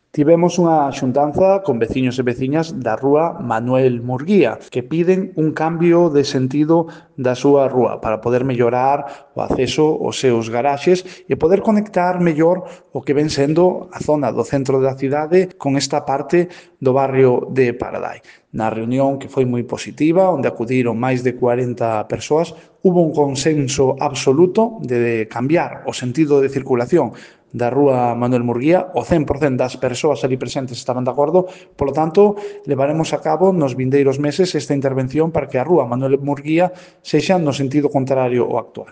Tivemos unha xuntanza con veciños e veciñas da rúa Manuel Murguía que piden un cambio de sentido da súa rúa para poder mellorar o acceso aos seus garaxes e poder conectar mellor o que ven sendo a zona do centro da cidade con esta parte do barrio de Paradai. Na reunión, que foi moi positiva, onde acudiron máis de 40 persoas, hubo un consenso absoluto de cambiar o sentido de circulación da rúa Manuel Murguía. O 100% das persoas ali presentes estaban de acordo, polo tanto, levaremos a cabo nos vindeiros meses esta intervención para que a rúa Manuel Murguía sexa no sentido contrario ao actual.